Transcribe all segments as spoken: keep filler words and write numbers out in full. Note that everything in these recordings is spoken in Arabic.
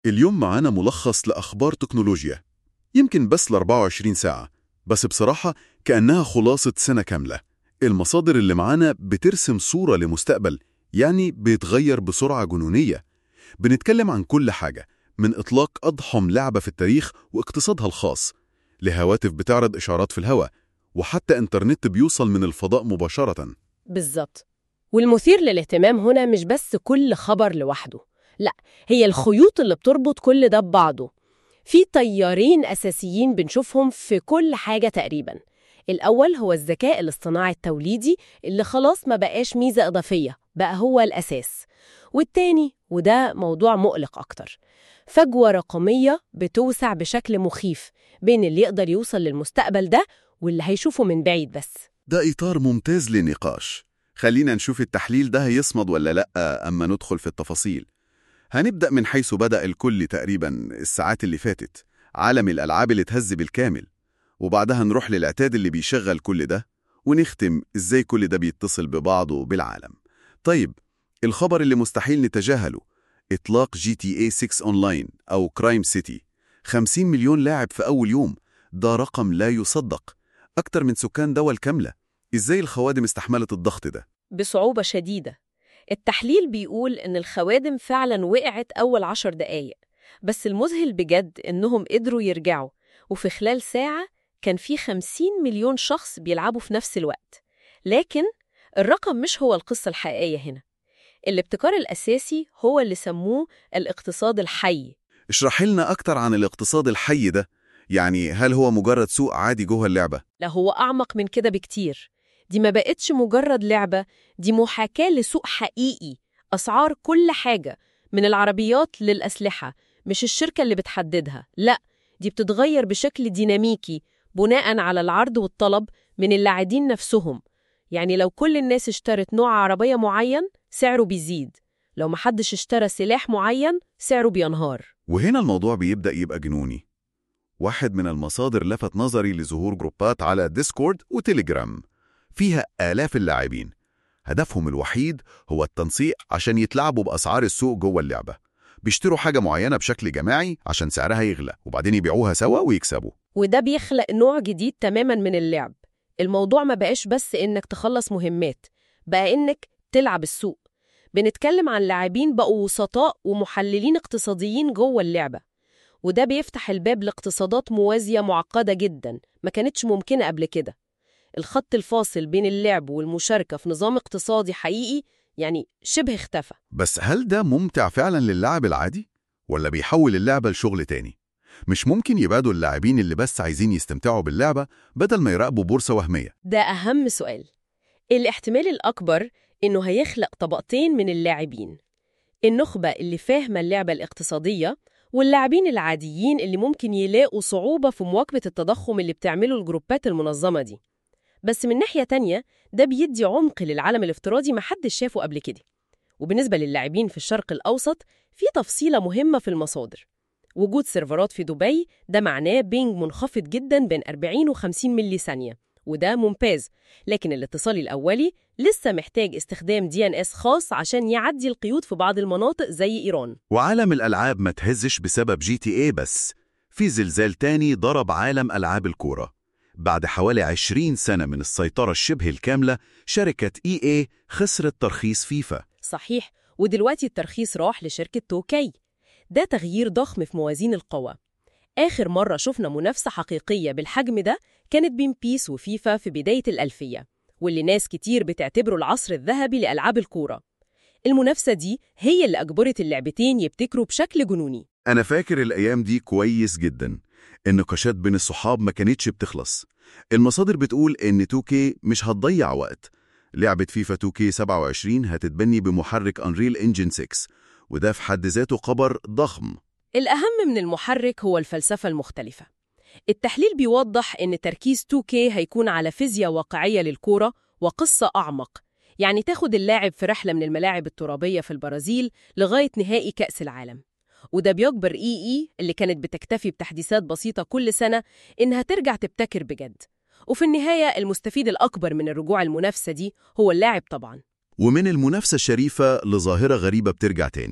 اليوم معانا ملخص لأخبار تكنولوجيا، يمكن بس ل أربعة وعشرين ساعة، بس بصراحة كأنها خلاصة سنة كاملة. المصادر اللي معانا بترسم صورة لمستقبل، يعني بيتغير بسرعة جنونية. بنتكلم عن كل حاجة، من إطلاق أضخم لعبة في التاريخ واقتصادها الخاص، لهواتف بتعرض إشارات في الهواء، وحتى إنترنت بيوصل من الفضاء مباشرة. بالظبط. والمثير للاهتمام هنا مش بس كل خبر لوحده، لا، هي الخيوط اللي بتربط كل ده ببعضه. في تيارين أساسيين بنشوفهم في كل حاجة تقريباً. الأول هو الذكاء الاصطناعي التوليدي اللي خلاص ما بقاش ميزة إضافية، بقى هو الأساس. والتاني، وده موضوع مقلق أكتر، فجوة رقمية بتوسع بشكل مخيف بين اللي يقدر يوصل للمستقبل ده واللي هيشوفه من بعيد بس. ده إطار ممتاز للنقاش. خلينا نشوف التحليل ده هيصمد ولا لأ أما ندخل في التفاصيل. هنبدأ من حيث بدأ الكل تقريباً الساعات اللي فاتت، عالم الألعاب اللي اتهز بالكامل، وبعدها نروح للعتاد اللي بيشغل كل ده، ونختم إزاي كل ده بيتصل ببعضه بالعالم. طيب، الخبر اللي مستحيل نتجاهله، إطلاق جي تي اي ستة أونلاين أو كرايم سيتي. خمسين مليون لاعب في أول يوم، ده رقم لا يصدق، أكتر من سكان دول كاملة. إزاي الخوادم استحملت الضغط ده؟ بصعوبة شديدة. التحليل بيقول إن الخوادم فعلاً وقعت أول عشر دقايق، بس المذهل بجد إنهم قدروا يرجعوا، وفي خلال ساعة كان في خمسين مليون شخص بيلعبوا في نفس الوقت. لكن الرقم مش هو القصة الحقيقية هنا. الابتكار الأساسي هو اللي سموه الاقتصاد الحي. اشرح لنا أكتر عن الاقتصاد الحي ده. يعني هل هو مجرد سوق عادي جوه اللعبة؟ لا، هو أعمق من كده بكتير. دي ما بقتش مجرد لعبة، دي محاكاة لسوق حقيقي. أسعار كل حاجة من العربيات للأسلحة مش الشركة اللي بتحددها، لا، دي بتتغير بشكل ديناميكي بناء على العرض والطلب من اللاعبين نفسهم. يعني لو كل الناس اشترت نوع عربية معين سعره بيزيد، لو محدش اشترى سلاح معين سعره بينهار. وهنا الموضوع بيبدأ يبقى جنوني. واحد من المصادر لفت نظري لظهور جروبات على ديسكورد وتليجرام فيها آلاف اللاعبين، هدفهم الوحيد هو التنسيق عشان يتلعبوا بأسعار السوق جوه اللعبة. بيشتروا حاجة معينة بشكل جماعي عشان سعرها يغلى، وبعدين يبيعوها سوا ويكسبوا. وده بيخلق نوع جديد تماماً من اللعب. الموضوع ما بقاش بس إنك تخلص مهمات، بقى إنك تلعب السوق. بنتكلم عن لاعبين بقوا وسطاء ومحللين اقتصاديين جوه اللعبة، وده بيفتح الباب لاقتصادات موازية معقدة جداً ما كانتش ممكنة قبل كده. الخط الفاصل بين اللعب والمشاركة في نظام اقتصادي حقيقي يعني شبه اختفى. بس هل ده ممتع فعلا للاعب العادي؟ ولا بيحول اللعبة لشغل تاني؟ مش ممكن يبعدوا اللاعبين اللي بس عايزين يستمتعوا باللعبة بدل ما يراقبوا بورصة وهمية؟ ده أهم سؤال. الاحتمال الأكبر إنه هيخلق طبقتين من اللاعبين: النخبة اللي فاهمة اللعبة الاقتصادية، واللاعبين العاديين اللي ممكن يلاقوا صعوبة في مواكبة التضخم اللي بتعمله الجروبات المنظمة دي. بس من ناحية تانية ده بيدي عمق للعالم الافتراضي محدش شافه قبل كده. وبالنسبة للاعبين في الشرق الأوسط، في تفصيلة مهمة في المصادر. وجود سيرفرات في دبي ده معناه بينج منخفض جدا بين أربعين و خمسين ملي ثانية، وده ممتاز. لكن الاتصال الأولي لسه محتاج استخدام دي ان اس خاص عشان يعدي القيود في بعض المناطق زي إيران. وعالم الألعاب ما تهزش بسبب جي تي اي بس. في زلزال تاني ضرب عالم ألعاب الكورة. بعد حوالي عشرين سنة من السيطرة الشبه الكاملة، شركة اي اي خسرت ترخيص فيفا. صحيح، ودلوقتي الترخيص راح لشركة توكي. ده تغيير ضخم في موازين القوى. آخر مرة شفنا منافسة حقيقية بالحجم ده كانت بين بيس وفيفا في بداية الألفية، واللي ناس كتير بتعتبره العصر الذهبي لألعاب الكورة. المنافسة دي هي اللي أجبرت اللعبتين يبتكروا بشكل جنوني. أنا فاكر الأيام دي كويس جدا. النقاشات بين الصحاب ما كانتش بتخلص. المصادر بتقول إن تو كيه مش هتضيع وقت. لعبة فيفا تو كيه سبعة وعشرين هتتبني بمحرك أنريل إنجن ستة، وده في حد ذاته خبر ضخم. الأهم من المحرك هو الفلسفة المختلفة. التحليل بيوضح إن تركيز تو كيه هيكون على فيزياء واقعية للكورة وقصة أعمق، يعني تاخد اللاعب في رحلة من الملاعب الترابية في البرازيل لغاية نهائي كأس العالم. وده بيجبر إي إي اللي كانت بتكتفي بتحديثات بسيطة كل سنة إنها ترجع تبتكر بجد. وفي النهاية المستفيد الأكبر من الرجوع المنافسة دي هو اللاعب طبعاً. ومن المنافسة الشريفة لظاهرة غريبة بترجع تاني،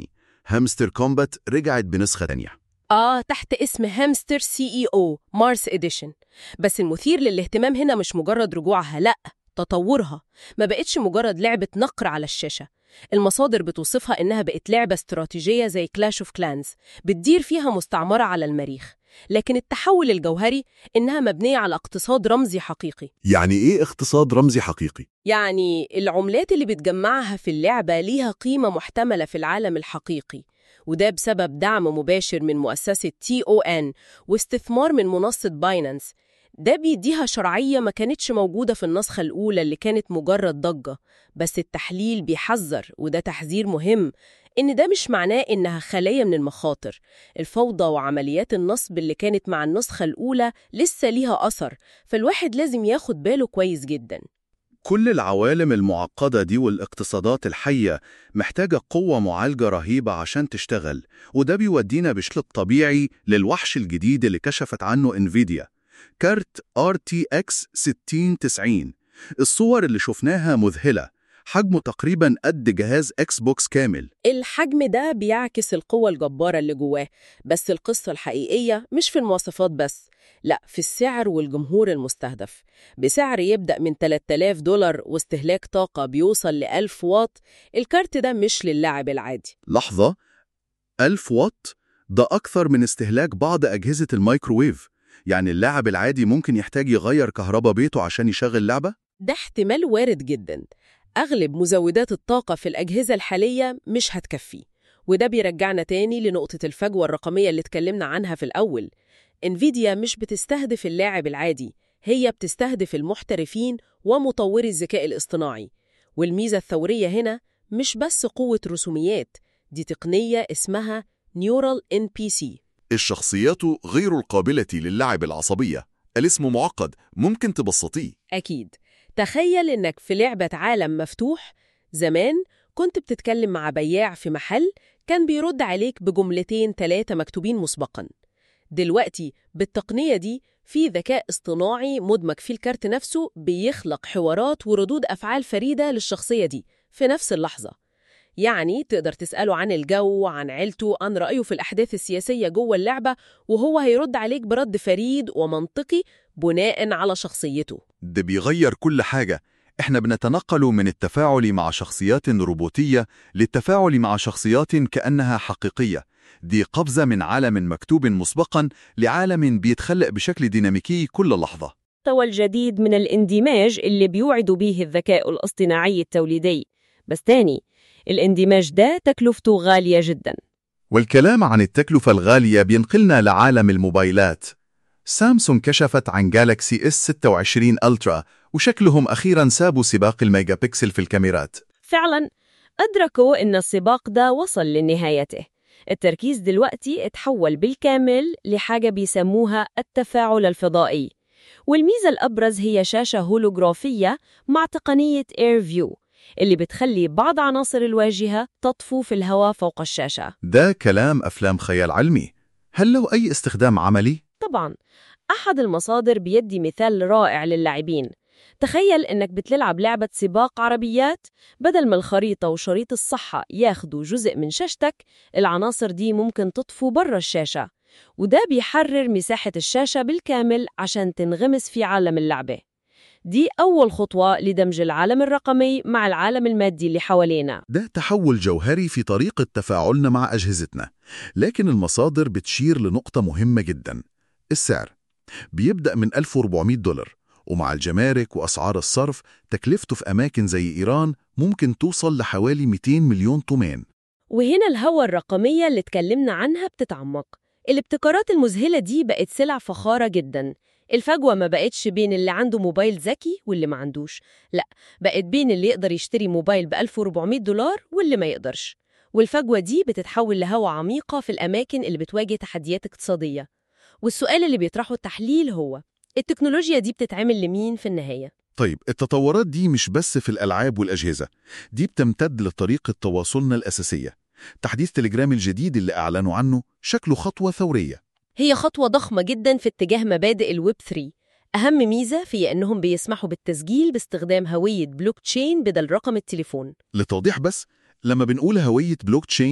هامستر كومبات رجعت بنسخة تانية. آه تحت اسم هامستر سي إي أو مارس إديشن. بس المثير للاهتمام هنا مش مجرد رجوعها، لأ، تطورها. ما بقتش مجرد لعبة نقر على الشاشة. المصادر بتوصفها إنها بقت لعبة استراتيجية زي كلاش اوف كلانز، بتدير فيها مستعمرة على المريخ. لكن التحول الجوهري إنها مبنية على اقتصاد رمزي حقيقي. يعني إيه اقتصاد رمزي حقيقي؟ يعني العملات اللي بتجمعها في اللعبة ليها قيمة محتملة في العالم الحقيقي، وده بسبب دعم مباشر من مؤسسة تي أو إن واستثمار من منصة باينانس. ده بيديها شرعية ما كانتش موجودة في النسخة الأولى اللي كانت مجرد ضجة. بس التحليل بيحذر، وده تحذير مهم، إن ده مش معناه إنها خالية من المخاطر. الفوضى وعمليات النصب اللي كانت مع النسخة الأولى لسه ليها أثر، فالواحد لازم ياخد باله كويس جداً. كل العوالم المعقدة دي والاقتصادات الحية محتاجة قوة معالجة رهيبة عشان تشتغل، وده بيودينا بشكل طبيعي للوحش الجديد اللي كشفت عنه انفيديا، كارت آر تي إكس ستين تسعين. الصور اللي شفناها مذهلة، حجمه تقريباً قد جهاز إكس بوكس كامل. الحجم ده بيعكس القوة الجبارة اللي جواه، بس القصة الحقيقية مش في المواصفات بس، لا، في السعر والجمهور المستهدف. بسعر يبدأ من ثلاثة آلاف دولار واستهلاك طاقة بيوصل ل ألف واط، الكارت ده مش للاعب العادي. لحظة، ألف واط؟ ده أكثر من استهلاك بعض أجهزة الميكروويف. يعني اللاعب العادي ممكن يحتاج يغير كهرباء بيته عشان يشغل لعبة؟ ده احتمال وارد جدا. أغلب مزودات الطاقة في الأجهزة الحالية مش هتكفي، وده بيرجعنا تاني لنقطة الفجوة الرقمية اللي اتكلمنا عنها في الأول. انفيديا مش بتستهدف اللاعب العادي، هي بتستهدف المحترفين ومطوري الذكاء الاصطناعي. والميزة الثورية هنا مش بس قوة رسوميات، دي تقنية اسمها نيورال إن بي سي. الشخصيات غير القابلة للعب العصبية. الاسم معقد، ممكن تبسطيه؟ أكيد. تخيل إنك في لعبة عالم مفتوح. زمان كنت بتتكلم مع بياع في محل، كان بيرد عليك بجملتين ثلاثة مكتوبين مسبقاً. دلوقتي بالتقنية دي في ذكاء اصطناعي مدمج في الكارت نفسه، بيخلق حوارات وردود أفعال فريدة للشخصية دي في نفس اللحظة. يعني تقدر تسأله عن الجو، عن عيلته، عن رأيه في الأحداث السياسية جوه اللعبة، وهو هيرد عليك برد فريد ومنطقي بناء على شخصيته. ده بيغير كل حاجة. إحنا بنتنقل من التفاعل مع شخصيات روبوتية للتفاعل مع شخصيات كأنها حقيقية. دي قفزة من عالم مكتوب مسبقاً لعالم بيتخلق بشكل ديناميكي كل لحظة. المستوى الجديد من الاندماج اللي بيوعد به الذكاء الاصطناعي التوليدي. بس تاني، الاندماج ده تكلفته غالية جدا. والكلام عن التكلفة الغالية بينقلنا لعالم الموبايلات. سامسونج كشفت عن جالاكسي إس ستة وعشرين ألترا، وشكلهم أخيراً سابوا سباق الميجا بيكسل في الكاميرات. فعلاً أدركوا إن السباق ده وصل لنهايته. التركيز دلوقتي اتحول بالكامل لحاجة بيسموها التفاعل الفضائي، والميزة الأبرز هي شاشة هولوغرافية مع تقنية إير فيو اللي بتخلي بعض عناصر الواجهة تطفو في الهواء فوق الشاشة. ده كلام أفلام خيال علمي. هل له أي استخدام عملي؟ طبعاً. أحد المصادر بيدي مثال رائع للاعبين. تخيل إنك بتلعب لعبة سباق عربيات، بدل ما الخريطة وشريط الصحة ياخدوا جزء من شاشتك، العناصر دي ممكن تطفو برا الشاشة، وده بيحرر مساحة الشاشة بالكامل عشان تنغمس في عالم اللعبة. دي أول خطوة لدمج العالم الرقمي مع العالم المادي اللي حوالينا. ده تحول جوهري في طريقة تفاعلنا مع أجهزتنا. لكن المصادر بتشير لنقطة مهمة جدا: السعر. بيبدأ من ألف وأربعمائة دولار، ومع الجمارك وأسعار الصرف تكلفته في أماكن زي إيران ممكن توصل لحوالي مئتين مليون طومان. وهنا الهوى الرقمية اللي اتكلمنا عنها بتتعمق. الابتكارات المذهلة دي بقت سلع فخارة جدا. الفجوة ما بقتش بين اللي عنده موبايل ذكي واللي ما عندوش، لا، بقت بين اللي يقدر يشتري موبايل ب ألف وأربعمائة دولار واللي ما يقدرش. والفجوة دي بتتحول لهوى عميقة في الأماكن اللي بتواجه تحديات اقتصادية. والسؤال اللي بيطرحه التحليل هو: التكنولوجيا دي بتتعمل لمين في النهاية؟ طيب، التطورات دي مش بس في الألعاب والأجهزة، دي بتمتد لطريقة تواصلنا الأساسية. تحديث تليجرام الجديد اللي أعلنوا عنه شكله خطوة ثورية. هي خطوة ضخمة جدا في اتجاه مبادئ الويب ثلاثة. أهم ميزة في أنهم بيسمحوا بالتسجيل باستخدام هوية بلوك تشين بدل رقم التليفون. لتوضيح بس، لما بنقول هوية بلوك تشين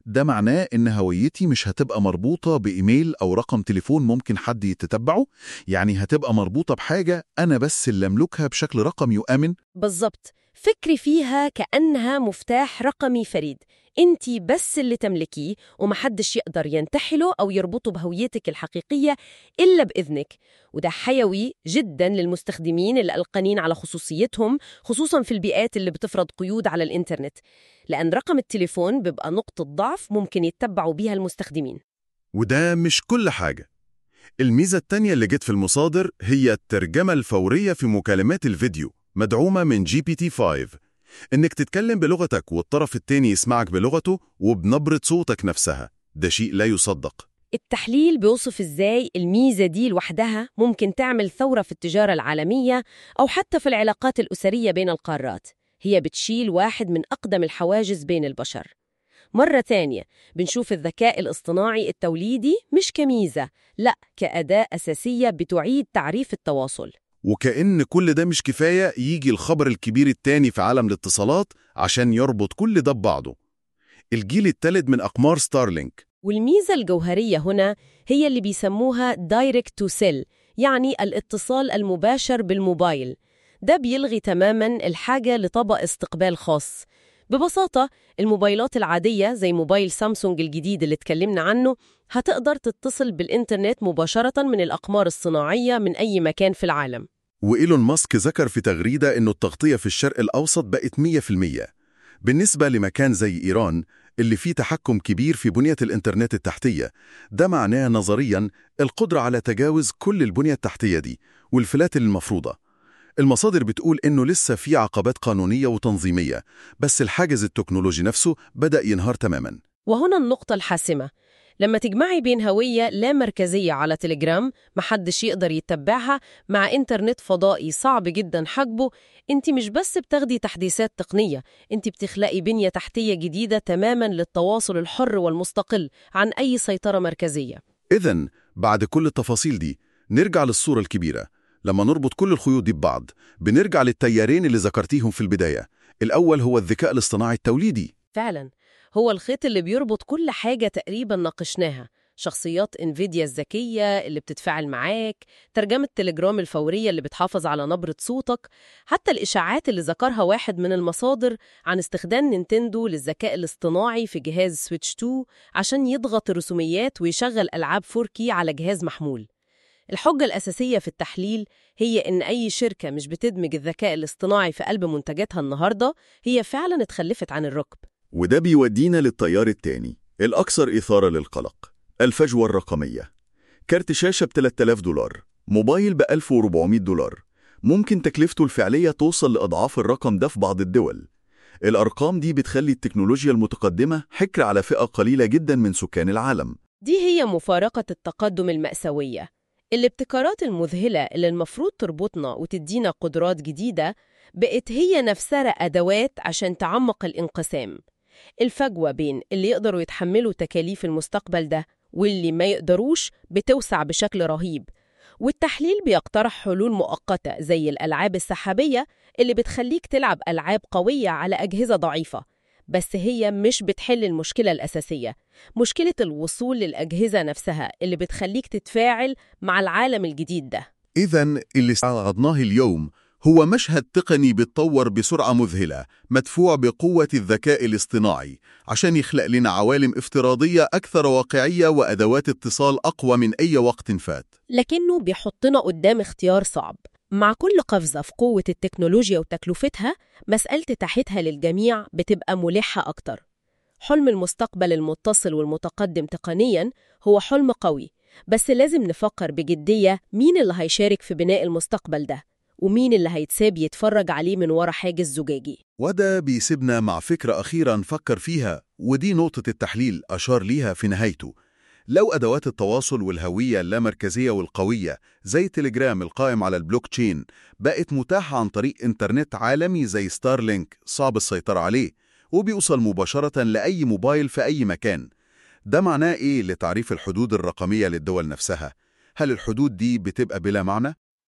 ده معناه إن هويتي مش هتبقى مربوطة بإيميل أو رقم تليفون ممكن حد يتتبعه، يعني هتبقى مربوطة بحاجة أنا بس اللي أملكها بشكل رقمي وآمن. بالظبط، فكري فيها كأنها مفتاح رقمي فريد، انتي بس اللي تملكيه ومحدش يقدر ينتحله أو يربطه بهويتك الحقيقية إلا بإذنك. وده حيوي جدا للمستخدمين اللي قلقانين على خصوصيتهم، خصوصا في البيئات اللي بتفرض قيود على الإنترنت، لأن رقم التليفون بيبقى نقطة ضعف ممكن يتبعوا بيها المستخدمين. وده مش كل حاجة. الميزة التانية اللي جت في المصادر هي الترجمة الفورية في مكالمات الفيديو، مدعومة من جي بي تي خمسة. إنك تتكلم بلغتك والطرف التاني يسمعك بلغته وبنبرة صوتك نفسها، ده شيء لا يصدق. التحليل بيوصف إزاي الميزة دي لوحدها ممكن تعمل ثورة في التجارة العالمية أو حتى في العلاقات الأسرية بين القارات. هي بتشيل واحد من أقدم الحواجز بين البشر. مرة تانية بنشوف الذكاء الاصطناعي التوليدي مش كميزة، لا، كأداة أساسية بتعيد تعريف التواصل. وكأن كل ده مش كفاية، يجي الخبر الكبير التاني في عالم الاتصالات عشان يربط كل ده ببعضه: الجيل الثالث من أقمار ستارلينك. والميزة الجوهرية هنا هي اللي بيسموها direct to cell، يعني الاتصال المباشر بالموبايل. ده بيلغي تماماً الحاجة لطبق استقبال خاص. ببساطة الموبايلات العادية زي موبايل سامسونج الجديد اللي اتكلمنا عنه هتقدر تتصل بالإنترنت مباشرة من الأقمار الصناعية من أي مكان في العالم. وإيلون ماسك ذكر في تغريدة إنه التغطية في الشرق الأوسط بقت مية في المية. بالنسبة لمكان زي إيران اللي فيه تحكم كبير في بنية الإنترنت التحتية، ده معناه نظرياً القدرة على تجاوز كل البنية التحتية دي والفلاتر المفروضة. المصادر بتقول إنه لسه في عقبات قانونية وتنظيمية، بس الحاجز التكنولوجي نفسه بدأ ينهار تماماً. وهنا النقطة الحاسمة: لما تجمعي بين هوية لا مركزية على تليجرام محدش يقدر يتبعها مع إنترنت فضائي صعب جدا حجبه، انت مش بس بتاخدي تحديثات تقنية، انت بتخلقي بنية تحتية جديدة تماما للتواصل الحر والمستقل عن أي سيطرة مركزية. إذن بعد كل التفاصيل دي نرجع للصورة الكبيرة. لما نربط كل الخيوط دي ببعض بنرجع للتيارين اللي ذكرتيهم في البداية. الأول هو الذكاء الاصطناعي التوليدي. فعلا هو الخيط اللي بيربط كل حاجة تقريبا ناقشناها: شخصيات انفيديا الذكية اللي بتتفاعل معاك، ترجمة تليجرام الفورية اللي بتحافظ على نبرة صوتك، حتى الإشاعات اللي ذكرها واحد من المصادر عن استخدام نينتندو للذكاء الاصطناعي في جهاز سويتش اتنين عشان يضغط الرسوميات ويشغل ألعاب فور كي على جهاز محمول. الحجة الأساسية في التحليل هي إن أي شركة مش بتدمج الذكاء الاصطناعي في قلب منتجاتها النهاردة هي فعلاً اتخلفت عن الركب. وده بيودينا للتيار التاني الأكثر إثارة للقلق: الفجوة الرقمية. كارت شاشة ب ثلاثة آلاف دولار، موبايل ب ألف وأربعمائة دولار، ممكن تكلفته الفعلية توصل لأضعاف الرقم ده في بعض الدول. الأرقام دي بتخلي التكنولوجيا المتقدمة حكر على فئة قليلة جدا من سكان العالم. دي هي مفارقة التقدم المأساوية. الابتكارات المذهلة اللي المفروض تربطنا وتدينا قدرات جديدة بقت هي نفسها أدوات عشان تعمق الانقسام. الفجوة بين اللي يقدروا يتحملوا تكاليف المستقبل ده واللي ما يقدروش بتوسع بشكل رهيب. والتحليل بيقترح حلول مؤقتة زي الألعاب السحابية اللي بتخليك تلعب ألعاب قوية على أجهزة ضعيفة، بس هي مش بتحل المشكلة الأساسية، مشكلة الوصول للأجهزة نفسها اللي بتخليك تتفاعل مع العالم الجديد ده. إذن اللي استعرضناه اليوم هو مشهد تقني بيتطور بسرعة مذهلة، مدفوع بقوة الذكاء الاصطناعي عشان يخلق لنا عوالم افتراضية أكثر واقعية وأدوات اتصال أقوى من أي وقت فات. لكنه بيحطنا قدام اختيار صعب. مع كل قفزة في قوة التكنولوجيا وتكلفتها، مسألة تحيتها للجميع بتبقى ملحة أكتر. حلم المستقبل المتصل والمتقدم تقنياً هو حلم قوي، بس لازم نفكر بجدية مين اللي هيشارك في بناء المستقبل ده ومين اللي هيتساب يتفرج عليه من ورا حاجز زجاجي. وده بيسيبنا مع فكرة أخيرة نفكر فيها، ودي نقطة التحليل أشار ليها في نهايته. لو أدوات التواصل والهوية اللامركزية والقوية زي تليجرام القائم على البلوك تشين بقت متاحة عن طريق إنترنت عالمي زي ستارلينك صعب السيطرة عليه وبيوصل مباشرة لأي موبايل في أي مكان، ده معناه إيه لتعريف الحدود الرقمية للدول نفسها؟ هل الحدود دي بتبقى بلا معنى؟